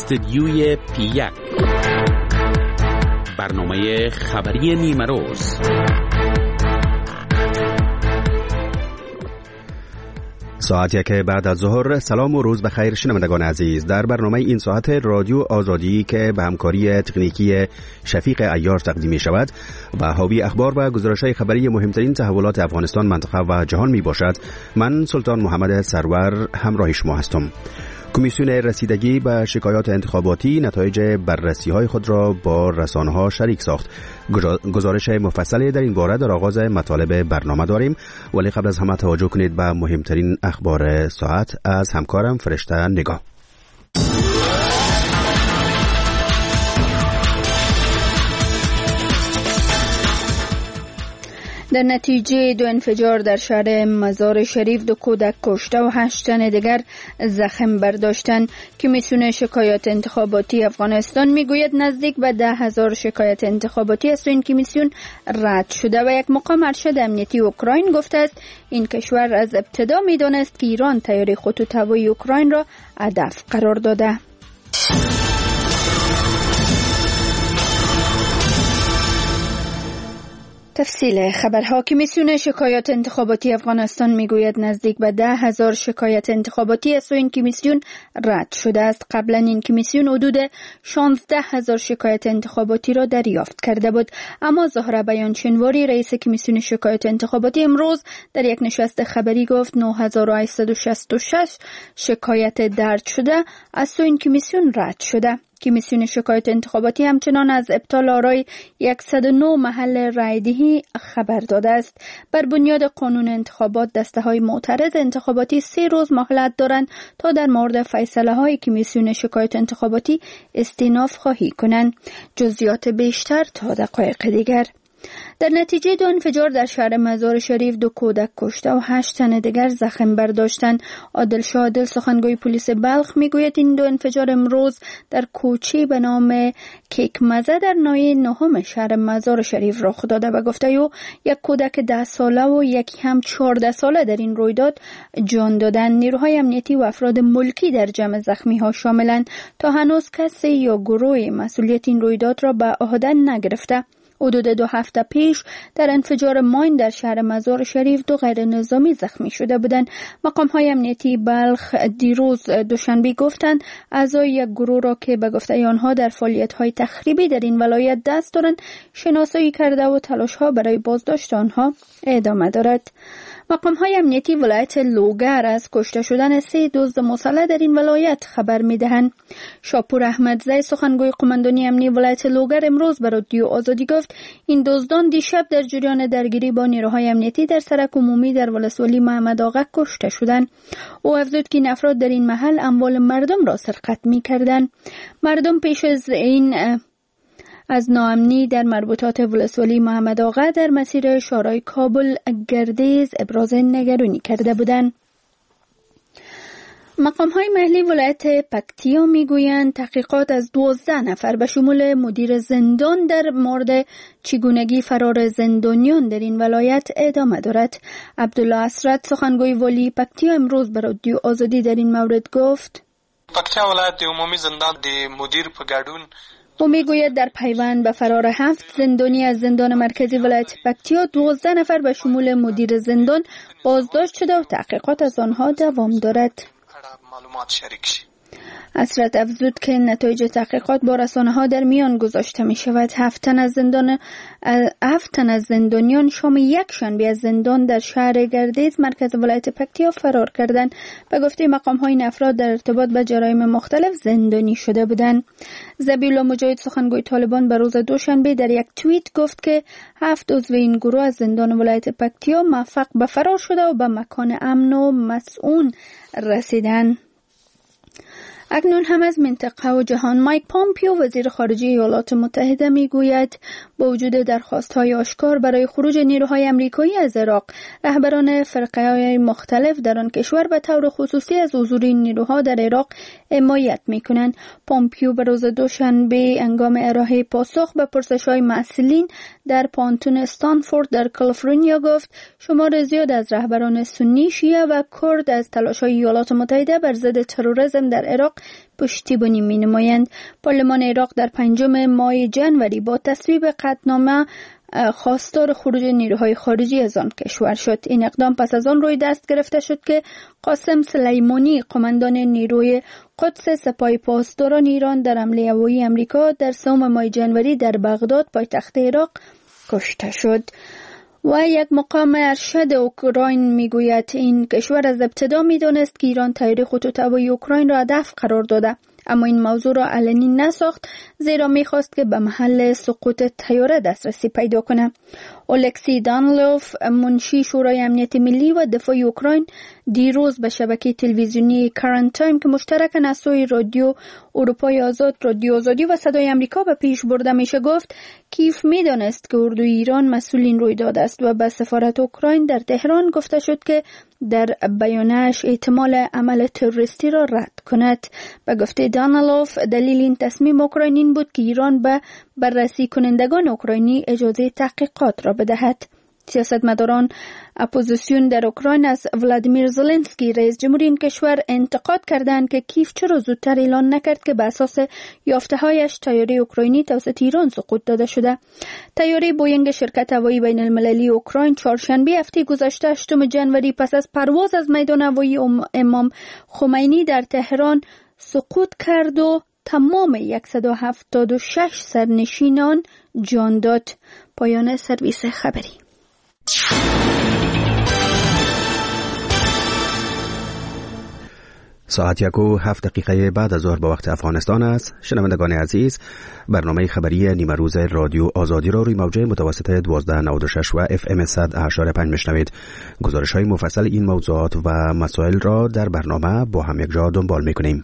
استدیوی پی1 برنامه خبری نیمه روز. ساعت یک بعد از ظهر. سلام و روز بخیر شنوندگان عزیز. در برنامه این ساعت رادیو آزادی که به همکاری تکنیکی شفیق عیار تقدیم می شود و حاوی اخبار و گزارش‌های خبری مهمترین تحولات افغانستان، منطقه و جهان می باشد، من سلطان محمد سرور همراه شما هستم. کمیسیون رسیدگی به شکایات انتخاباتی نتایج بررسی‌های خود را با رسانه‌ها شریک ساخت. گزارش مفصلی در این باره در آغاز مطالب برنامه داریم، ولی قبل از همه توجه کنید به مهمترین اخبار ساعت از همکارم فرشته نگاه. در نتیجه دو انفجار در شهر مزار شریف 2 کودک کشته و 8 تن دیگر زخم برداشتند. کمیسیون شکایات انتخاباتی افغانستان میگوید نزدیک به 10,000 شکایت انتخاباتی از این کمیسیون رد شده و یک مقام ارشد امنیتی اوکراین گفته است این کشور از ابتدا میدانست که ایران طیاره خطوط هوایی اوکراین را هدف قرار داده. تفصیل خبرها. کمیسیون شکایات انتخاباتی افغانستان میگوید نزدیک به 10,000 شکایت انتخاباتی از این کمیسیون رد شده است. قبلا این کمیسیون حدود 16,000 شکایت انتخاباتی را دریافت کرده بود، اما زهره بیانچنواری رئیس کمیسیون شکایات انتخاباتی امروز در یک نشست خبری گفت 9,866 شکایت درج شده از این کمیسیون رد شده. کمیسیون شکایت انتخاباتی همچنان از ابطال آرای 109 محل رایدهی خبر داده است. بر بنیاد قانون انتخابات دسته‌های معترض انتخاباتی 3 روز مهلت دارند تا در مورد فیصله‌های کمیسیون شکایت انتخاباتی استئناف خواهی کنند. جزئیات بیشتر تا دقایق دیگر. در نتیجه 2 انفجار در شهر مزار شریف 2 کودک کشته و 8 تن دیگر زخم برداشتند. عادل شاه عادل سخنگوی پلیس بلخ میگوید این 2 انفجار امروز در کوچه به نام کیکمزه در ناحیه 9 شهر مزار شریف رخ داده و گفته او یک کودک 10 ساله و یکی هم 14 ساله در این رویداد جان دادند. نیروهای امنیتی و افراد ملکی در جمع زخمی ها شاملند. تا هنوز کسی یا گروه مسئولیت این رویداد را به عهده نگرفته. حدود 2 هفته پیش در انفجار ماین در شهر مزار شریف 2 غیر نظامی زخمی شده بودند. مقام‌های امنیتی بلخ دیروز دوشنبه گفتند اعضای یک گروه را که به گفته آنها در فعالیت‌های تخریبی در این ولایت دست دارند شناسایی کرده و تلاش‌ها برای بازداشت آنها ادامه دارد. مقام‌های امنیتی ولایت لوگر از کشته شدن 3 دزد مسلح در این ولایت خبر می‌دهند. شاپور احمدزی سخنگوی قماندانی امنیتی ولایت لوگر امروز به رادیو آزادی گفت این دزدان دیشب در جریان درگیری با نیروهای امنیتی در سرک عمومی در ولسوالی محمد آقا کشته شدند. او افزود که این افراد در این محل اموال مردم را سرقت می‌کردند. مردم پیش از این از ناامنی در مربوطات ولسوالی محمد آقا در مسیر شارع کابل گردیز ابراز نگرانی کرده بودند. مقام‌های محلی ولایت پکتیا میگویند تحقیقات از 12 نفر به شمول مدیر زندان در مورد چگونگی فرار زندانیان در این ولایت ادامه دارد. عبدالله اسرت سخنگوی والی پکتیا امروز به رادیو آزادی در این مورد گفت پکتیا ولایت عمومی زندان د مدیر په ګډون او میگوید در پیوند به فرار 7 زندانی از زندان مرکزی ولایت پکتیا 12 نفر به شمول مدیر زندان بازداشت شده و تحقیقات از آنها دوام دارد. معلومات شریک شي. اسرت افزود که نتایج تحقیقات با رسانه‌ها در میان گذاشته می شود. 7 تن از زندانیان شام یک شنبه از زندان در شهر گردیز مرکز ولایت پکتیا فرار کردند. به گفته مقام‌های این افراد در ارتباط با جرایم مختلف زندانی شده بودند. ذبیح‌الله مجاهد سخنگوی طالبان به روز دوشنبه در یک توییت گفت که 7 عضو این گروه از زندان ولایت پکتیا موفق به فرار شده و به مکان امن و مسئول رسیدند. اکنون هم از منطقه و جهان. مایک پامپیو وزیر خارجه ایالات متحده میگوید با وجود درخواست‌های آشکار برای خروج نیروهای آمریکایی از عراق، رهبران فرقه‌های مختلف در آن کشور به طور خصوصی از حضور این نیروها در عراق حمایت می‌کنند. پامپیو به روز دوشنبه هنگام ارائه پاسخ به پرسش‌های مسئولین در پانتون استنفورد در کالیفرنیا گفت شمار زیاد از رهبران سنی، شیعه و کرد از تلاش‌های ایالات متحده بر ضد تروریسم در عراق پشتیبانی می نمایند. پارلمان عراق در 5 ماه جنوری با تصویب قطعنامه خواستار خروج نیروهای خارجی از آن کشور شد. این اقدام پس از آن روی دست گرفته شد که قاسم سلیمانی، قماندان نیروی قدس سپاه پاسداران ایران، در حمله هوایی آمریکا در 3 ماه جنوری در بغداد پایتخت عراق کشته شد. و یک مقام ارشد اوکراین میگوید این کشور از ابتدا میدانست که ایران طیاره خطوط هوایی اوکراین را هدف قرار داده، اما این موضوع را علنی نساخت، زیرا میخواست که به محل سقوط طیاره دسترسی پیدا کنه. اولکسی دانلوف، منشی شورای امنیت ملی و دفاع اوکراین، دیروز به شبکه تلویزیونی کرنت تایم که مشترکاً از سوی رادیو اروپای آزاد، رادیو آزادی و صدای آمریکا به پیش برده میشه گفت کیف میدانست که اردوی ایران مسئول این رویداد است و به سفارت اوکراین در تهران گفته شد که در بیانش احتمال عمل تروریستی را رد کند. به گفته دانلوف، دلیل این تصمیم اوکراین این بود که ایران به بررسی کنندگان اوکراینی اجازه تحقیقات را بدهد. سیاستمداران اپوزیسیون در اوکراین از ولادیمیر زلنسکی رئیس جمهور این کشور انتقاد کردند که کیف چرا زودتر اعلان نکرد که بر اساس یافته‌هایش طیاره اوکراینی توسط ایران سقوط داده شده. طیاره بوینگ شرکت هوایی بین المللی اوکراین چهارشنبه هفته گذشته 8 جنوری پس از پرواز از میدان هوایی امام خمینی در تهران سقوط کرد و تمام 176 سرنشینان جان داد. پایان سرویس خبری. ساعت 1:07 بعد از ظهر به وقت افغانستان است. شنوندگان عزیز، برنامه خبری نیمه روز رادیو آزادی را روی موجه متوسط 1296 و FM 100.5 میشنوید. گزارش های مفصل این موضوعات و مسائل را در برنامه با هم یک جا دنبال میکنیم.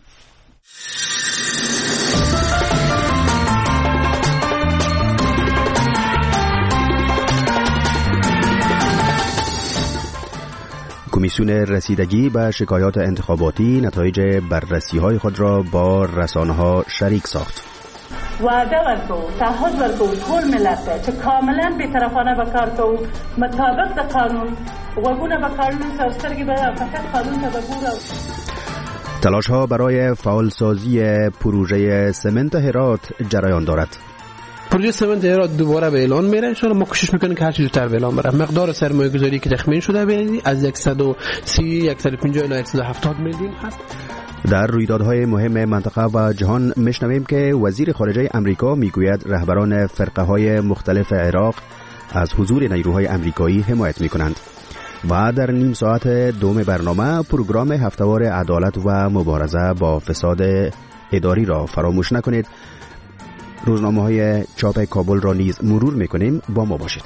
کمیسیون رسیدگی به شکایات انتخاباتی نتایج بررسی‌های خود را با رسانه‌ها شریک ساخت. وعده ورکو، تعهد ورکو ټول ملت چې کاملا بی‌طرفانه به کار کوو، مطابق د قانون، غوږونه به قانون او سترګې به فقط قانون ته بګورو. تلاش‌ها برای فعالسازی پروژه سمنت هرات جریان دارد. پروژه سمنت هرات دوباره به اعلان میره. ان شاءالله ما کوشش میکنیم که هر چیز زودتر به اعلان بره. مقدار سرمایه گذاری که تخمین شده به از 130 150 الی 170 میلیون هست. در رویدادهای مهم منطقه و جهان میشنویم که وزیر خارجه امریکا میگوید رهبران فرقه های مختلف عراق از حضور نیروهای امریکایی حمایت میکنند. و در نیم ساعت دوم برنامه پروگرام هفتهوار عدالت و مبارزه با فساد اداری را فراموش نکنید. روزنامه‌های چاپ کابل را نیز مرور میکنیم. با ما باشید.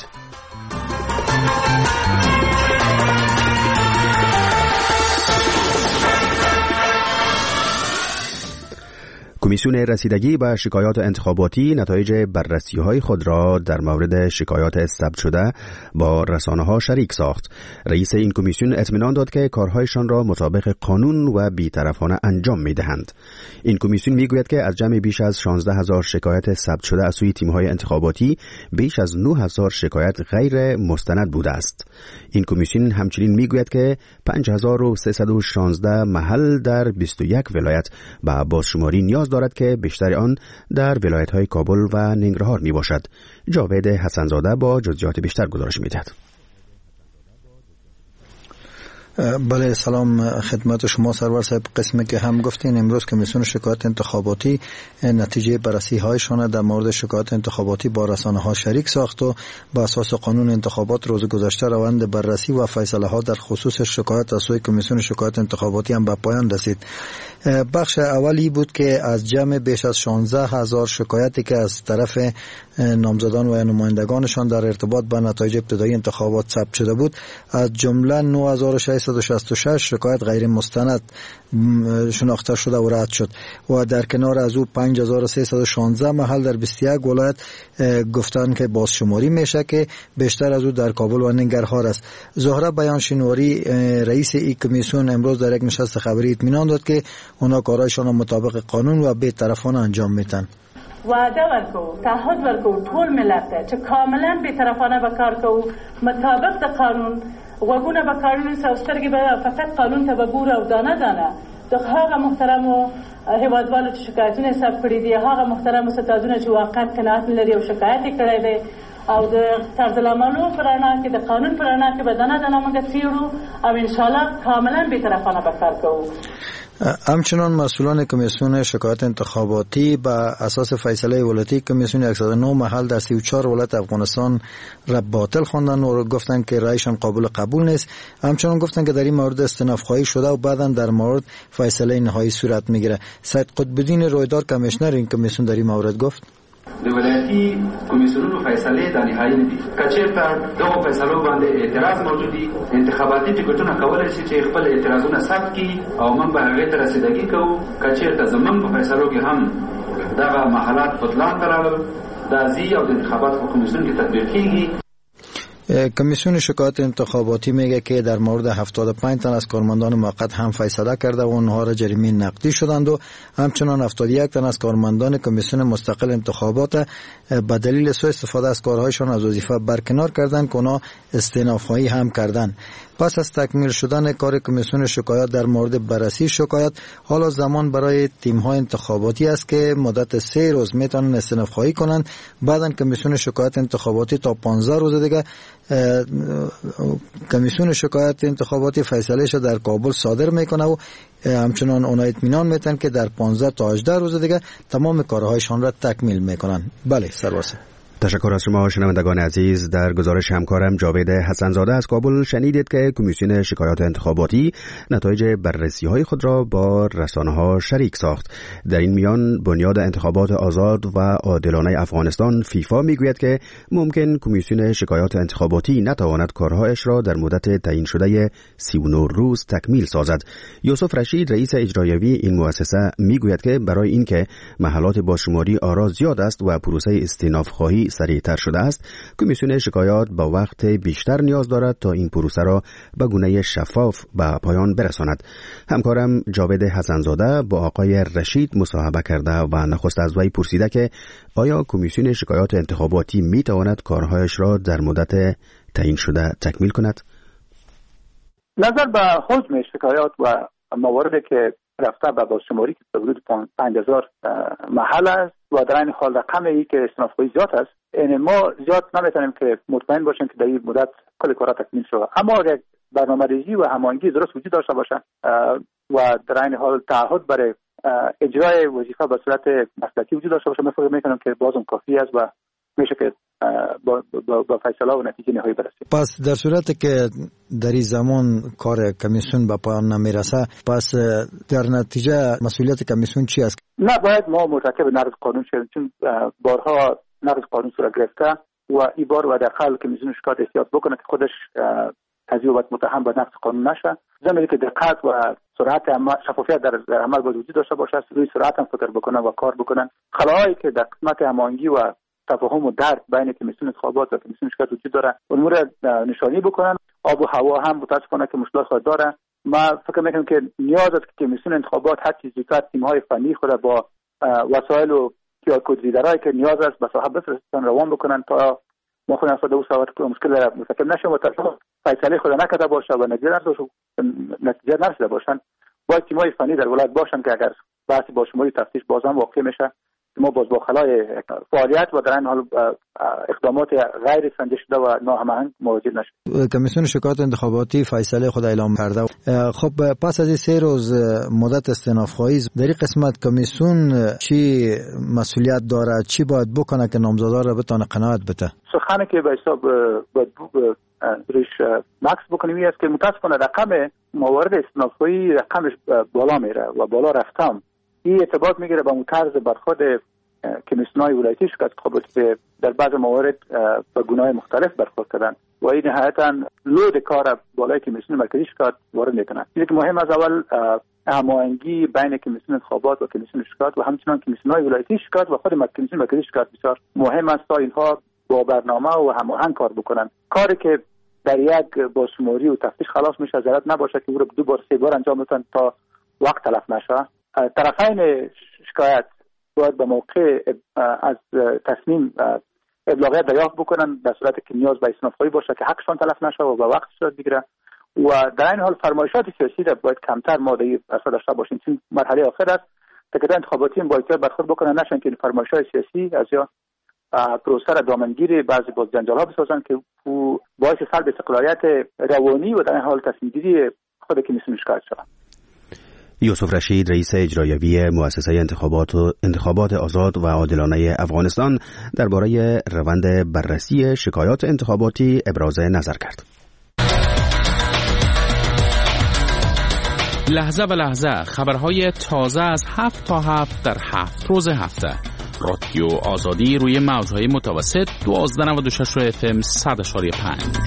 کمیسیون رسیدگی به شکایات انتخاباتی نتایج بررسی‌های خود را در مورد شکایات ثبت شده با رسانه‌ها شریک ساخت. رئیس این کمیسیون اطمینان داد که کارهایشان را مطابق قانون و بی‌طرفانه انجام می‌دهند. این کمیسیون می‌گوید که از جمع بیش از 16000 شکایت ثبت شده از سوی تیم‌های انتخاباتی، بیش از 9000 شکایت غیر مستند بوده است. این کمیسیون همچنین می‌گوید که 5316 محل در 21 ولایت به بازشماری نیاز دارد که بیشتر آن در ولایت‌های کابل و ننگرهار میباشد. جاوید حسنزاده با جزئیات بیشتر گزارش میدهد. بله، سلام خدمت شما سرور صاحب. قسمی که هم گفتین امروز کمیسیون شکایات انتخاباتی نتیجه بررسی هایشان در مورد شکایات انتخاباتی با رسانه ها شریک ساخت و با اساس قانون انتخابات روز گذشته روند بررسی و فیصله ها در خصوص شکایات از سوی کمیسیون شکایات انتخاباتی هم به پایان رسید. بخش اولی بود که از جمع بیش از 16000 شکایاتی که از طرف نامزدان و نمایندگانشان در ارتباط با نتایج ابتدایی انتخابات ثبت شده بود، از جمله 9666 شکایت غیر مستند شناخته شده و رد شد و در کنار از او 5316 محل در 21 ولایت گفتن که بازشماری میشه که بیشتر از او در کابل و ننگرهار است. زهره بیانشینواری رئیس این کمیسیون امروز در یک نشست خبری اطمینان داد که اونا کارایشان مطابق قانون و بی‌طرفانه انجام میدن. وعده ورکو، تعهد ورکو ټول ملت چې کاملا بی‌طرفانه به کار کوو، مطابق د قانون، غوږونه به قانون او سترګې به فقط قانون ته به ګورو او دانه دانه د هغه محترمو هیوادوالو چې شکایتونه ثبت کړي دي، هغه محترمو ستادونه چې واقعا قناعت لري او شکایت کړی دی، او د طرزالعملو په رڼا کې د قانون په رڼا کې به دنه موږ څېړو او انشاءالله کاملا بی‌طرفانه به کار کوو. همچنان مسئولان کمیسیون شکایات انتخاباتی به اساس فیصله ولایتی کمیسیون 109 محل در 34 ولایت افغانستان را باطل خواندن و گفتن که رأیشان قابل قبول نیست. همچنان گفتن که در این مورد استئناف خواهی شده و بعداً در مورد فیصله نهایی صورت میگیره. سید قطب‌الدین رویدار کمیشنر این کمیسیون در این مورد گفت د ولایتي کمیسیونونو فیصلې د نهایي نه دي. که چېرته دغو فیصلو باندې اعتراض موجود وي، انتخاباتي ټکټونه کولی شي چې خپل اعتراضونه ثبت کړي او موږ به هغې ته رسیدګي کوو. که چېرته زموږ په فیصلو کې هم دغه محلات بطلان ته راغلل، دا ځي او د انتخاباتو په کمیسیون کې تطبیق کېږي. کمیسیون شکایات انتخاباتی میگه که در مورد 75 تن از کارمندان موقت هم فیصله کرده و اونها را جریمه نقدی شدند و همچنان 71 تن از کارمندان کمیسیون مستقل انتخابات به دلیل سوء استفاده از کارهایشان از وظیفه برکنار کردند که اونها استئناف خواهی هم کردند. پس از تکمیل شدن کار کمیسیون شکایات در مورد بررسی شکایات، حالا زمان برای تیم‌های انتخاباتی است که مدت 3 روز میتونن استئناف خواهی کنند. بعداً کمیسیون شکایات انتخاباتی تا 15 روز دیگه کمیسیون شکایات انتخاباتی فیصلهش در کابل صادر میکنه و همچنان اونا اطمینان میتن که در 15 تا 18 روز دیگه تمام کارهایشان را تکمیل میکنن. بله سرورسه. تشکر از شما شنوندگان عزیز. در گزارش همکارم جاوید حسنزاده از کابل شنیدید که کمیسیون شکایات انتخاباتی نتایج بررسی‌های خود را با رسانه‌ها شریک ساخت. در این میان بنیاد انتخابات آزاد و عادلانه افغانستان فیفا میگوید که ممکن کمیسیون شکایات انتخاباتی نتواند کارهایش را در مدت تعیین شده 39 روز تکمیل سازد. یوسف رشید رئیس اجرایی این مؤسسه میگوید که برای اینکه محلات بازشماری آرا زیاد است و پروسه استئناف خواهی سریعتر شده است، کمیسیون شکایات با وقت بیشتر نیاز دارد تا این پروسه را به گونه شفاف به پایان برساند. همکارم جاوید حسنزاده با آقای رشید مصاحبه کرده و نخست از وی پرسیده که آیا کمیسیون شکایات انتخاباتی می تواند کارهایش را در مدت تعیین شده تکمیل کند؟ نظر به حجم شکایات و مواردی که رفته به بازشماری که حدود 5000 محل است و در این حال رقمی که استئناف‌خواهی زیاد است، یعنی ما زیاد نمیتونیم که مطمئن باشیم که در این مدت کل کارا تکمیل شود. اما یک برنامه‌ریزی و هماهنگی درست وجود داشته باشه و در این حال تعهد برای اجرای وظیفه به صورت مسلکی وجود داشته باشه، من فکر میکنم که بازم کافی است و میشه که با فیصله و نتیجه نهایی برسیم. پس در صورتی که در این زمان کار کمیسیون به پایان نمیرسه، پس در نتیجه مسئولیت کمیسیون چی است؟ نه، باید ما مرتکب نقض قانون شویم، چون بارها نقض قانون صورت گرفته و این بار و در حال کمیسیون شکایت احتیاط بکنه که خودش تضییع و متهم به نقض قانون نشه. زمانی که دقت و سرعت شفافیت در عمل باید وجود داشته باشه، روی سرعت هم فکر بکنن و کار بکنن. خلاهایی که در قسمت هماهنگی و تفاهم و درک بین کمیسیون انتخابات و کمیسیون شکایات وجود داره امور نشانی بکنن. آب و هوا هم متاسفانه که مشکلات خود داره. ما فکر میکنم که نیاز است که کمیسیون انتخابات هر چیزی زودتر تیم‌های فنی خود با وسایل و QR ریدرایی که نیاز است به صاحب بفرستن روان بکنن تا ما خود اصلا که مشکل مرتکب نشیم و تا فیصله خود نکرده باشه و نتیجه نرسیده باشن. باید تیم‌های فنی در ولایت باشن که اگر بحث بازشماری تفتیش باز هم واقع میشه، ما باز با خلای فعالیت و در این حال اقدامات غیر سنجیده شده و ناهماهنگ مواجه نشد. کمیسیون شکایات انتخاباتی فیصله خود اعلام کرده. خب پس از این 3 روز مدت استئناف خواهی در این قسمت کمیسیون چی مسئولیت داره، چی باید بکنه که نامزدا را بتونه قناعت بده؟ سخنی که به حساب روش مکس بکنیم است که متاسفانه رقم موارد استئناف خواهی رقمش بالا میره و بالا رفتم. این ارتباط میگیره با طرز برخورد کمیسیون‌های ولایتی شکایت انتخاباتی که در بعض موارد با گناه‌های مختلف برخورد کردن و این نهایتاً لود کار بالای کمیسیون مرکزی شکایت وارد میکنه. چیزی که مهم از اول هماهنگی بین کمیسیون انتخابات و کمیسیون شکایات و همچنان کمیسیون‌های ولایتی شکایات و خود کمیسیون مرکزی شکایت بسیار مهم است تا اینها با برنامه و هماهنگ کار بکنن. کاری که در یک بازشماری و تفتیش خلاص میشه ضرورت نباشه که او رو 2 بار 3 بار انجام بدن تا وقت تلف نشه. طرفین شکایت باید به موقع از تصمیم ابلاغیت دریافت بکنن در صورتی که نیاز به استئناف خواهی باشه که حقشان تلف نشه و به وقت صورت بگیره و در این حال فرمایشات سیاسی را باید کمتر ما داشته باشیم. چون مرحله آخر است که انتخاباتی با احتیاط برخورد بکنن، نشن که فرمایشات سیاسی از یا پروسه را دامنگیری بعضی باز جنجال ها بسازن که باعث سلب استقلالیت روانی و در این حال تصمیم گیری خود کمیسیون شکایت شود. یوسف رشید، رئیس اجرایی مؤسسه انتخابات آزاد و عادلانه افغانستان، درباره روند بررسی شکایات انتخاباتی ابراز نظر کرد. لحظه به لحظه خبرهای تازه از 7 تا 7 در 7 روز هفته. رادیو آزادی روی موجهای متوسط 1296 FM 100.5.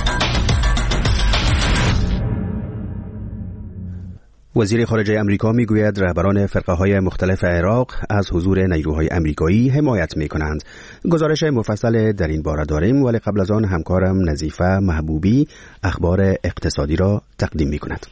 وزیر خارجه امریکا میگوید رهبران فرقه‌های مختلف عراق از حضور نیروهای امریکایی حمایت می‌کنند. گزارش مفصل در این باره داریم، ولی قبل از آن همکارم نظیفه محبوبی اخبار اقتصادی را تقدیم می‌کند.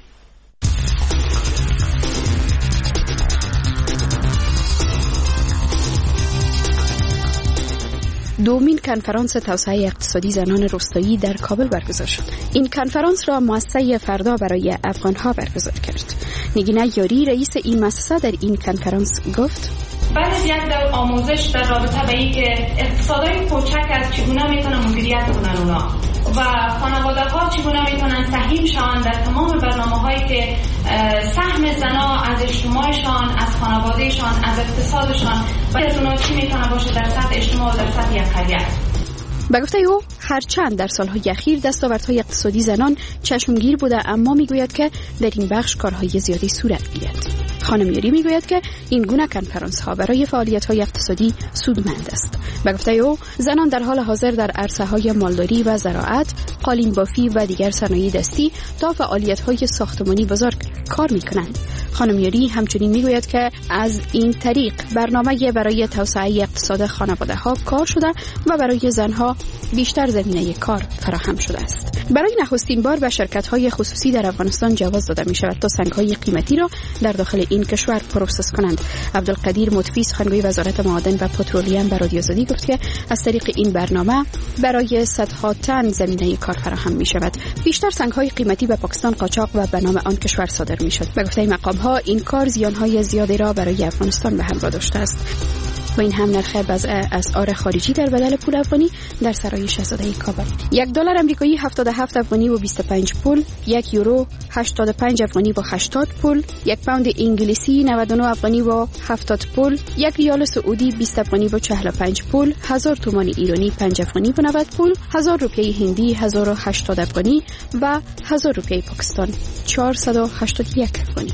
دومین کنفرانس توسعه اقتصادی زنان روستایی در کابل برگزار شد. این کنفرانس را مؤسسه فردا برای افغانها برگزار کرد. نگینه یاری، رئیس این مؤسسه، در این کنفرانس گفت: بعد از یک دور آموزش در رابطه به این که اقتصادهای کوچک از چگونه میتونن مدیریت کنن اونا و خانواده ها چگونه میتونن سهیم شون در تمام برنامه‌هایی که سهم زنا از اجتماعشان، از خانوادهشان، از اقتصادشان و از اونا چی میتونه باشه در سطح اجتماع و در سطح یک قریه. به گفته او هرچند در سالهای اخیر دستاوردهای اقتصادی زنان چشمگیر بوده، اما میگوید که در این بخش کارهای زیادی صورت گیرد. خانم یاری میگوید که این گونه کنفرانس ها برای فعالیت های اقتصادی سودمند است. به گفته او زنان در حال حاضر در عرصه های مالداری و زراعت، قالین بافی و دیگر صنایع دستی تا فعالیت های ساختمانی بزرگ کار میکنند. خانم یاری همچنین میگوید که از این طریق برنامه برای توسعه اقتصاد خانواده ها کار شده و برای زنها بیشتر زمینه کار فراهم شده است. برای نخستین بار به شرکت های خصوصی در افغانستان جواز داده می شود تا سنگ های قیمتی را در داخل این کشور پروسس کنند. عبدالقدیر مطفی، سخنگوی وزارت معادن و پترولیم، به رادیو آزادی گفت که از طریق این برنامه برای صدها تن زمینه کار فراهم می شود. بیشتر سنگ های قیمتی به پاکستان قاچاق و به نام آن کشور صادر می شد. به گفته مقام ها این کار زیان های زیادی را برای افغانستان به همراه داشته است. و این هم نرخ وضع اسعار خارجی در بدل پول افغانی در سرای شاهزاده کابل. $1 آمریکایی 77 افغانی و 25 پول، 1 یورو 85 افغانی و 80 پول، 1 پوند انگلیسی 99 افغانی و 70 پول، 1 ریال سعودی 20 افغانی و 45 پول، 1000 تومان ایرانی 5 افغانی و 90 پول، 1000 روپیه هندی 1080 افغانی و 1000 روپیه پاکستان 481 افغانی.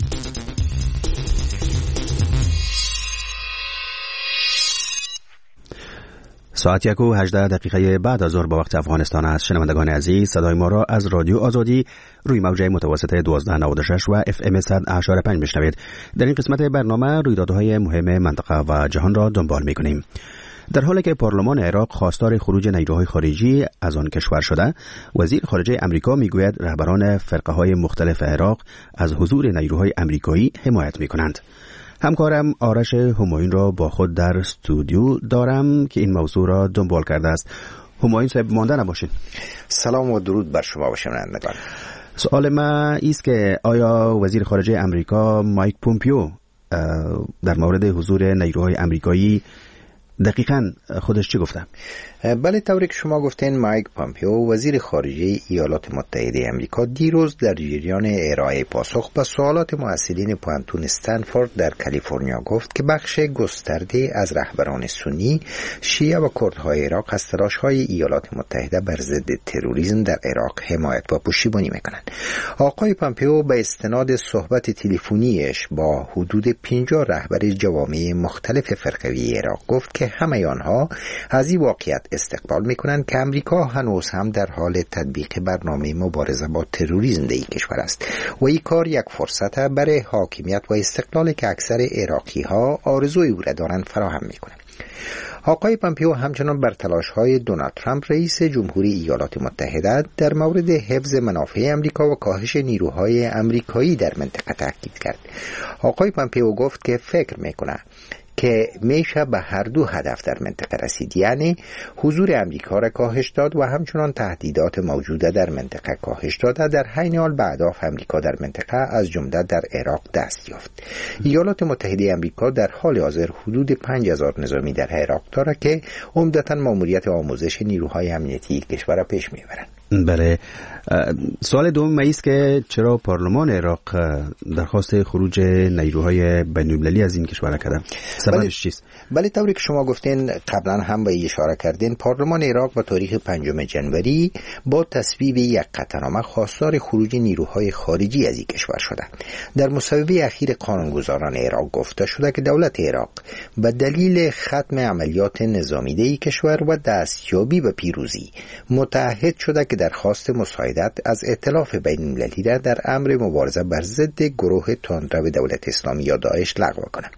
ساعت 1:18 بعد از ظهر با وقت افغانستان است. شنوندگان عزیز، صدای ما را از رادیو آزادی روی موج متوسط 1296 و FM 100.5 میشنوید. در این قسمت برنامه رویدادهای مهم منطقه و جهان را دنبال میکنیم. در حالی که پارلمان عراق خواستار خروج نیروهای خارجی از آن کشور شده، وزیر خارجه امریکا میگوید رهبران فرقه‌های مختلف عراق از حضور نیروهای امریکایی حمایت میکنند. همکارم آرش همایون را با خود در استودیو دارم که این موضوع را دنبال کرده است. همایون صاحب، مانده نباشید. سلام و درود بر شما و شنوندگان. سوال من است که آیا وزیر خارجه امریکا مایک پومپیو در مورد حضور نیروهای امریکایی دقیقاً خودش چی گفته؟ بله، طوری که شما گفتین، مایک پومپیو وزیر خارجه ایالات متحده آمریکا دیروز در جریان ارائه پاسخ به سوالات محصلین پوانتون استنفورد در کالیفرنیا گفت که بخش گسترده از رهبران سنی، شیعه و کردهای عراق از تلاش‌های ایالات متحده بر ضد تروریسم در عراق حمایت و پشتیبانی می‌کنند. آقای پومپیو به استناد صحبت تلفنیش با حدود 50 رهبر جوامع مختلف فرقوی عراق گفت که همه آنها از این واقعیت استقبال میکنند که امریکا هنوز هم در حال تطبیق برنامه مبارزه با تروریسم در این کشور است و این کار یک فرصت برای حاکمیت و استقلال که اکثر عراقی ها آرزوی او را دارند فراهم میکنند. آقای پومپیو همچنان بر تلاش‌های دونالد ترامپ رئیس جمهوری ایالات متحده در مورد حفظ منافع امریکا و کاهش نیروهای امریکایی در منطقه تاکید کرد. آقای پومپیو گفت که فکر میکنه که میشه به هر دو هدف در منطقه رسید، یعنی حضور امریکا را کاهش داد و همچنان تهدیدات موجوده در منطقه کاهش داده. در حین حال به اهداف امریکا در منطقه از جمله در عراق دست یافت. ایالات متحده امریکا در حال حاضر حدود 5000 نظامی در عراق دارد که عمدتاً ماموریت آموزش نیروهای امنیتی کشور پیش میبرند. بله، سوال دوم است که چرا پارلمان عراق درخواست خروج نیروهای بین‌المللی از این کشور کرده؟ سببش چیست؟ بله، طوری که شما گفتین قبلا هم به اشاره کردین، پارلمان عراق با تاریخ 5 جنوری با تصویب یک قطعنامه خواستار خروج نیروهای خارجی از این کشور شده. در مصوبه اخیر قانونگذاران عراق گفته شده که دولت عراق به دلیل ختم عملیات نظامیدهی کشور و دستیابی به پیروزی متعهد شده که درخواست مساعدت از ائتلاف بین‌المللی را در امر مبارزه بر ضد گروه تندرو دولت اسلامی یا داعش لغو کند.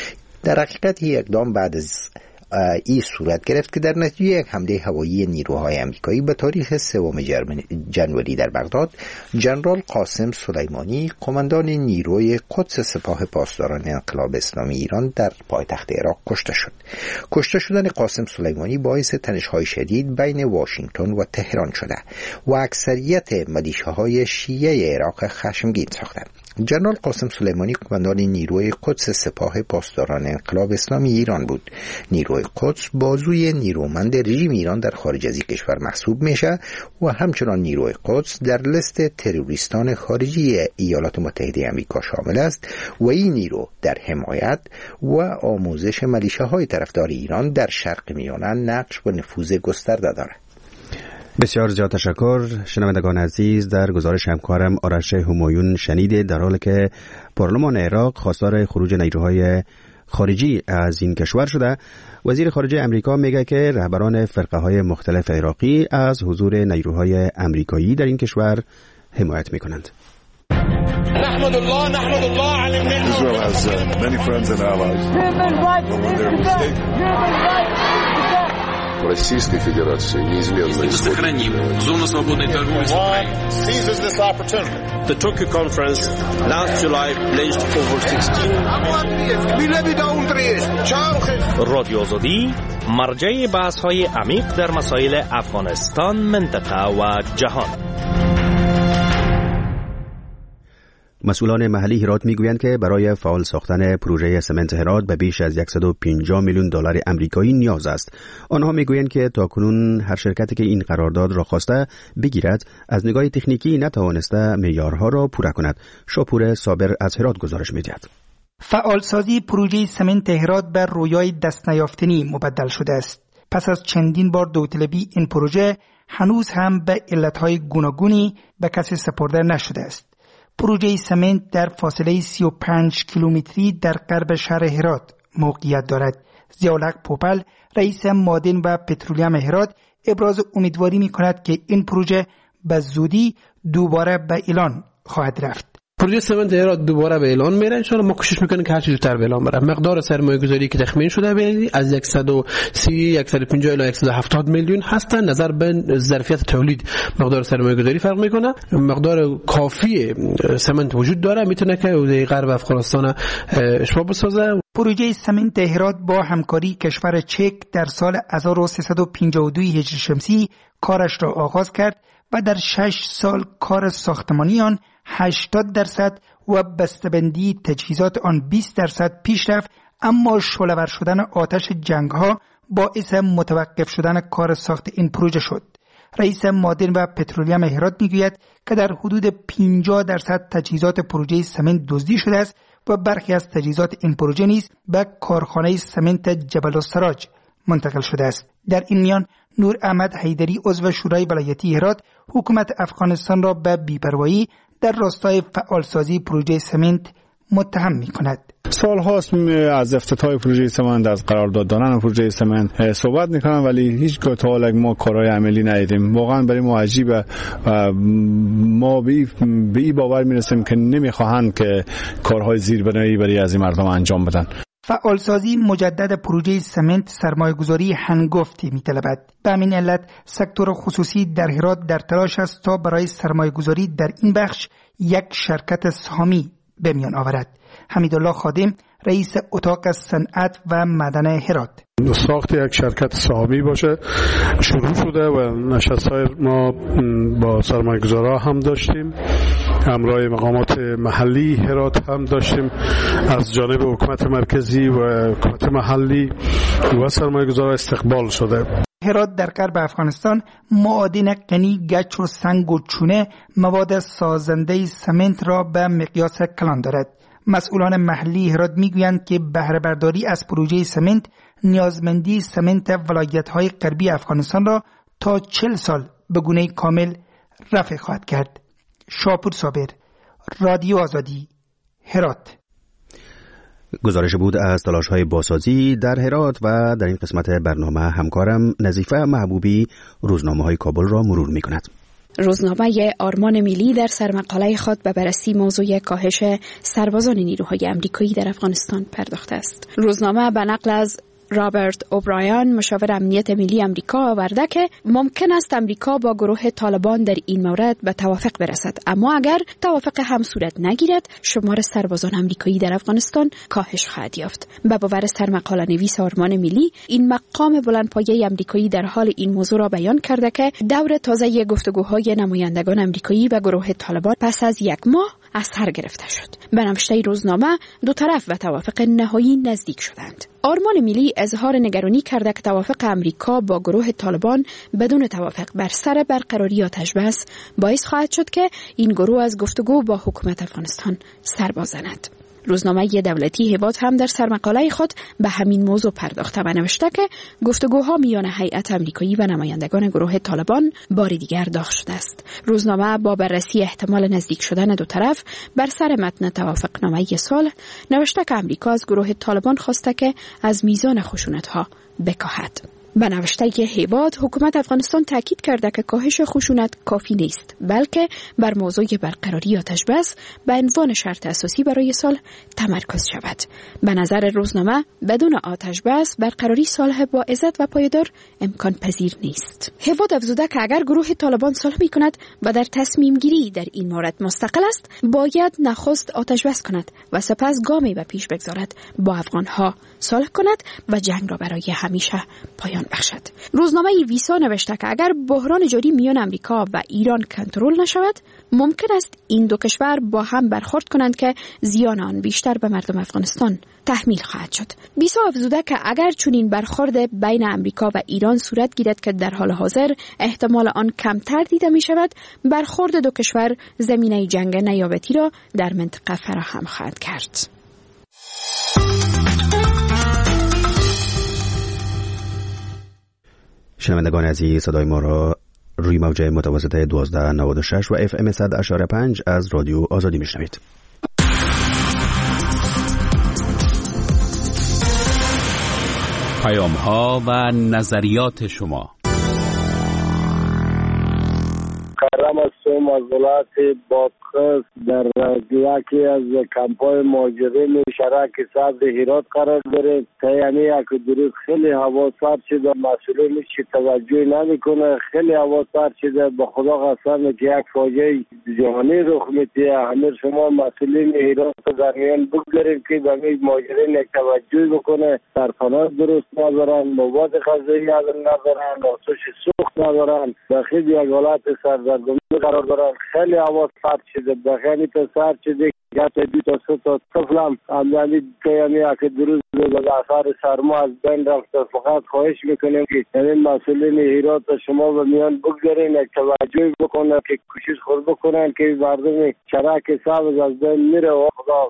در حقیقت این اقدام بعد از این صورت گرفت که در نتیجه یک حمله هوایی نیروهای آمریکایی به تاریخ 3 جنوری در بغداد، ژنرال قاسم سلیمانی قماندان نیروی قدس سپاه پاسداران انقلاب اسلامی ایران در پایتخت عراق کشته شد. کشته شدن قاسم سلیمانی باعث تنش‌های شدید بین واشنگتن و تهران شده و اکثریت ملیشه‌های شیعه عراق خشمگین ساختند. ژنرال قاسم سلیمانی قماندان نیروی قدس سپاه پاسداران انقلاب اسلامی ایران بود. نیروی قدس بازوی نیرومند رژیم ایران در خارج از این کشور محسوب میشه و همچنان نیروی قدس در لیست تروریستان خارجی ایالات متحده آمریکا شامل است و این نیرو در حمایت و آموزش ملیشه‌های طرفدار ایران در شرق میانه نقش و نفوذ گسترده دارد. بسیار زیاد تشکر. شنوندگان عزیز، در گزارش همکارم آرش همایون شنیده در حالی که پارلمان عراق خواستار خروج نیروهای خارجی از این کشور شده، وزیر خارجه امریکا میگه که رهبران فرقه های مختلف عراقی از حضور نیروهای امریکایی در این کشور حمایت میکنند. نحمد الله علی النعمة. Israel has many friends and allies. Российской Федерации неизменно сохраним зону свободной торговли с Украиной. Seizes this opportunity. The Tokyo conference last July pledged over 16 رادیو آزادی مرجع بحث‌های عمیق در مسائل افغانستان، منطقه و جهان. مسئولان محلی هرات میگویند که برای فعال ساختن پروژه سمنت هرات به بیش از 150 میلیون دلار آمریکایی نیاز است. آنها میگویند که تاکنون هر شرکتی که این قرارداد را خواسته بگیرد از نگاه تکنیکی نتوانسته معیارها را پوره کند. شاپور صابر از هرات گزارش می‌دهد. فعالسازی پروژه سمنت هرات بر رویای دست نیافتنی مبدل شده است. پس از چندین بار داوطلبی این پروژه هنوز هم به علتهای گوناگونی به کسی سپرده نشده است. پروژه سمنت در فاصله 35 کیلومتری در غرب شهر هرات موقعیت دارد. ضیاءالحق پوپل، رئیس معدن و پترولیم هرات، ابراز امیدواری می‌کند که این پروژه به زودی دوباره به اعلان خواهد رفت. پروژه سمنت هرات دوباره به اعلان میره. ان شاءالله ما کوشش میکنیم که هر چیز زودتر به اعلان بره. مقدار سرمایه‌گذاری که تخمین شده به از 130 150 الی 170 میلیون هست. نظر به ظرفیت تولید مقدار سرمایه‌گذاری فرق میکنه. مقدار کافی سمنت وجود داره، میتونه که حوزه غرب افغانستان اشباع بسازه. پروژه سمنت هرات با همکاری کشور چک در سال 1352 هجری شمسی کارش را آغاز کرد و در 6 سال کار ساختمانی آن 80% و بسته‌بندی تجهیزات آن 20% پیش رفت، اما شعله‌ور شدن آتش جنگ‌ها باعث متوقف شدن کار ساخت این پروژه شد. رئیس معدن و پترولیم هرات میگوید که در حدود 50% تجهیزات پروژه سمنت دزدی شده است و برخی از تجهیزات این پروژه نیز به کارخانه سمنت جبل السراج منتقل شده است. در این میان نور احمد حیدری عضو شورای ولایتی هرات حکومت افغانستان را به بی‌پروایی در راستای فعالسازی پروژه سمنت متهم می‌کند. سال هاست از افتتاح پروژه سمنت، از قرارداد دادن پروژه سمنت صحبت میکنن، ولی هیچ تا حالا ما کارهای عملی ندیدیم. واقعا برای ما عجیبه و ما به این باور میرسیم که نمیخواهند که کارهای زیربنایی برای از این مردم انجام بدن. فعالسازی مجدد پروژه سمنت سرمایه‌گذاری هنگفتی می‌طلبد. به همین علت سکتور خصوصی در هرات در تلاش است تا برای سرمایه‌گذاری در این بخش یک شرکت سهامی به میان آورد. حمیدالله خادم، رئیس اتاق صنعت و معدن هرات. ساخت یک شرکت سهامی باشه شروع شده و نشست‌های ما با سرمایه‌گذارا هم داشتیم، همراه مقامات محلی هرات هم داشتیم، از جانب حکومت مرکزی و حکومت محلی و سرمایه‌گذارا استقبال شده. هرات در غرب افغانستان معادن غنی گچ و سنگ و چونه مواد سازنده سمنت را به مقیاس کلان دارد. مسئولان محلی هرات میگویند که بهره برداری از پروژه سمنت نیازمندی سمنت ولایت‌های غربی افغانستان را تا 40 سال به گونه کامل رفع خواهد کرد. شاپور صابر، رادیو آزادی، هرات. گزارش بود از تلاش‌های بازسازی در هرات و در این قسمت برنامه همکارم نظیفه محبوبی روزنامه‌های کابل را مرور می‌کند. روزنامه آرمان ملی در سرمقاله خود به بررسی موضوع کاهش سربازان نیروهای آمریکایی در افغانستان پرداخته است. روزنامه به نقل از رابرت اوبرایان مشاور امنیت ملی آمریکا آورده که ممکن است آمریکا با گروه طالبان در این مورد به توافق برسد، اما اگر توافق هم صورت نگیرد شمار سربازان آمریکایی در افغانستان کاهش خواهد یافت. به باور سرمقاله نویس آرمان ملی، این مقام بلندپایه آمریکایی در حال این موضوع را بیان کرده که دور تازه گفتگوهای نمایندگان آمریکایی و گروه طالبان پس از 1 ماه از سر گرفته شد. به نوشته روزنامه دو طرف به توافق نهایی نزدیک شدند. آرمان ملی اظهار نگرانی کرده که توافق امریکا با گروه طالبان بدون توافق بر سر برقراری آتش بس باعث خواهد شد که این گروه از گفتگو با حکومت افغانستان سر بازند. روزنامه دولتی هبات هم در سرمقاله خود به همین موضوع پرداخته و نوشته که گفتگوها میان هیئت آمریکایی و نمایندگان گروه طالبان بار دیگر داغ شده است. روزنامه با بررسی احتمال نزدیک شدن دو طرف بر سر متن توافقنامه صلح نوشته که آمریکا از گروه طالبان خواسته که از میزان خشونت‌ها بکاهد. به نوشته هبات، حکومت افغانستان تاکید کرده که کاهش خشونت کافی نیست، بلکه بر موضوع برقراری آتش بس به عنوان شرط اساسی برای صلح تمرکز شود. به نظر روزنامه بدون آتش بس برقراری صلح با عزت و پایدار امکان پذیر نیست. هبات افزوده که اگر گروه طالبان صلح می‌کند و در تصمیم گیری در این مورد مستقل است، باید نخست آتش بس کند و سپس گامی به پیش بگذارد، با افغان‌ها صلح کند و جنگ را برای همیشه پایان بخشد. روزنامه ویسا نوشته که اگر بحران جاری میان امریکا و ایران کنترل نشود، ممکن است این دو کشور با هم برخورد کنند که زیان آن بیشتر به مردم افغانستان تحمیل خواهد شد. ویسا افزوده که اگر چنین برخورد بین امریکا و ایران صورت گیرد که در حال حاضر احتمال آن کمتر دیده می شود، برخورد دو کشور زمینه جنگ نیابتی را در منطقه فراهم خواهد کرد. شنوندگان عزیز، صدای ما را روی موج متوسط 1296 و FM 100.5 از رادیو آزادی میشنوید. پیام‌ها و نظریات شما. کرم هستم از ولایت بادغیس در یکی از کمپ‌های مهاجرین شرک سبز هرات قرار داریم. یعنی یک دروز خیلی هوا سرد شده، مسئولین هیچ توجهی نمیکنه، خیلی هوا سرد شده. به خدا قسم که یک فاجعه جهانی رخ میده. همه شما مسئولین هرات در میان بگذارید که به مهاجرین یک توجهی بکنه. سرپناه درست ندارن، مواد غذایی ندارن، آسایش سوخت ندارن، در خیلی یک حالت سردرگمی قرار دارن. خیلی هوا سرد شده، بخیلی تا سرد شده گفت 2 تا 3 تا طفلم یعنی یک دروز به اثر سرما از بین رفته. فقط خواهش میکنیم که این مسئولین هرات شما به میان بگذارین، یک توجهی بکنن که کوشش خود بکنن که مردم چرک سبز از بین میره. و خدا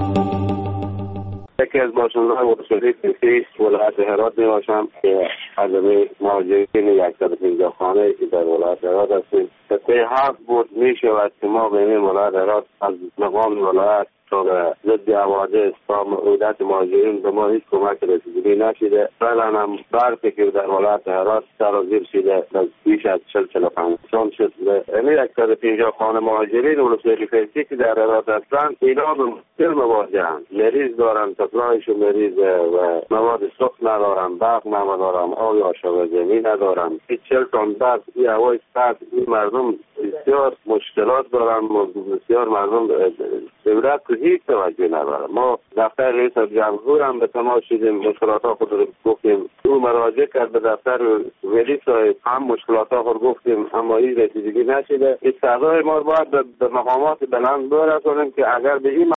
یکی از باشندگان ولسوالی سیسی ولایت هرات میباشم که عدم مهاجرین 115 خانه که در ولایت هرات هستیم. طی 7 بود میشود که ما به این ولایت هرات از مقام ولایت تا ضد حوادث تا عودت مهاجرین به ما هیچ کمک رسیدگی نشده. فعلا هم برقی که در ولایت هرات سرازیر شده از بیش از 40-45 سال شده. یعنی 150 خانه مهاجرین ولسوالی فیسی که در هرات هستند اینا به مشکل مواجهند. مریض دارن، سپلایشون مریضه و مواد سوخت ندارن، برق ندارن، آب آشامیدنی ندارن. 40 تن برق این هوای سرد این مردم بسیار مشکلات دارن. بسیار مردم دولت هیچ توجه نداره. ما دفتر رئیس جمهور هم به تماس شدیم، مشکلات ها خود رو گفتیم، او مراجعه کرد به دفتر ولی صاحب، هم مشکلات ها خود گفتیم، اما هیچ رسیدگی نشده. صدای ما باید به مقامات بلند برسونیم که اگر به این